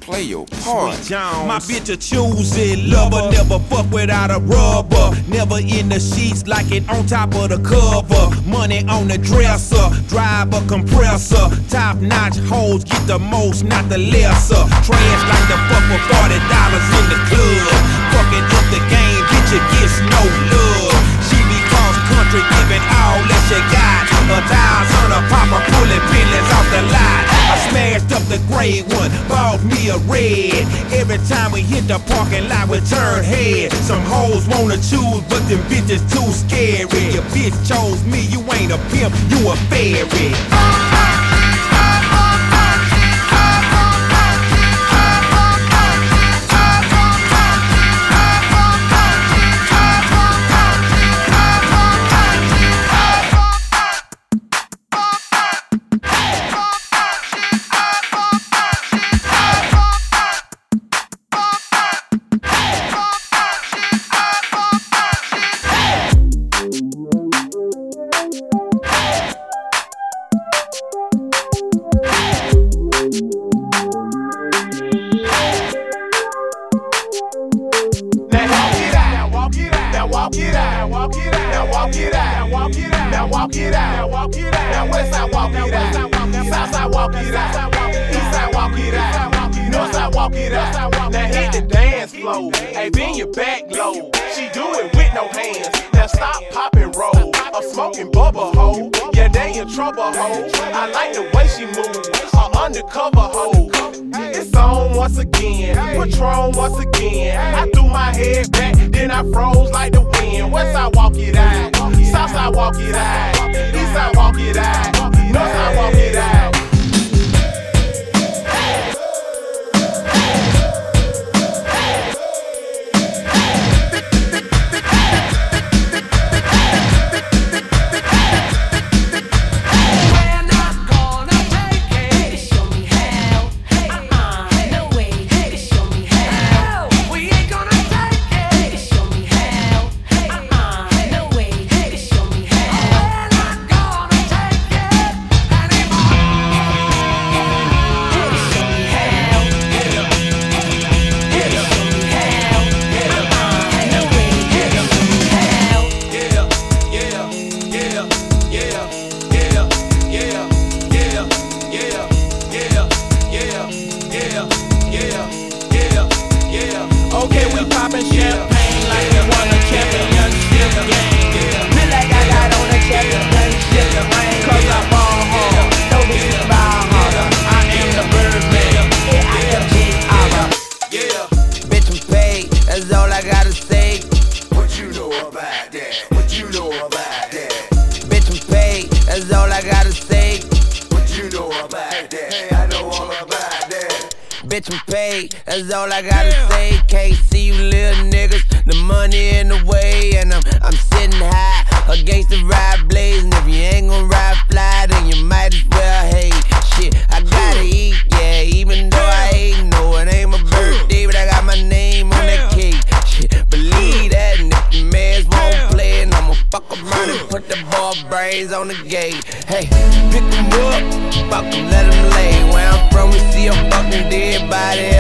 play your part. My bitch a choosy lover, never fuck without a rubber. Never in the sheets like it on top of the cover. Money on the dresser, drive a compressor. Top notch hoes get the most, not the lesser. Trash like the fuck for $40 in the club. Fucking up the game, bitch, it gets no love. She be cross country, giving all that she got. $1,000 a popper, pulling Bentleys off the lot. I smashed up the gray one, bought me a red. Every time we hit the parking lot, we turn head. Some hoes wanna choose, but them bitches too scary. Your bitch chose me, you ain't a pimp, you a fairy. Bitch, I'm paid, that's all I gotta say. Can't see you little niggas, the money in the way. And I'm sitting high against the ride blaze. And if you ain't gon' ride fly, then you might as well hate. Shit, I gotta eat, yeah, even though I ain't. No, it ain't my birthday, but I got my name on that cake. Shit, believe that, and if the mans won't play, and I'ma fuck around and put the ball brains on the gate. Hey, pick 'em up, fuck 'em, let 'em lay. Where I'm from, we see a fucking dead body